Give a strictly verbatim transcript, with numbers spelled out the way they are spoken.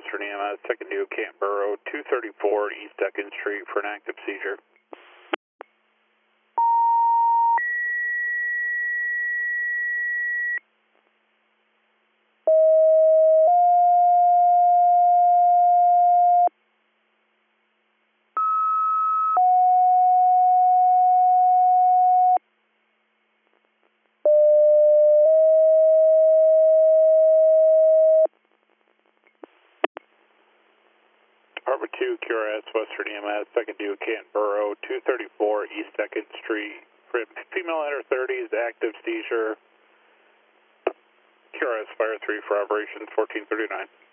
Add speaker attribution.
Speaker 1: Western E M S, second due Canberra, two thirty-four East Deccan Street for an active seizure. Harbor two, Q R S, Western E M S, second due Canberra, two thirty-four East Deccan Street. For female under thirties, active seizure. Q R S Fire three for operations fourteen thirty-nine.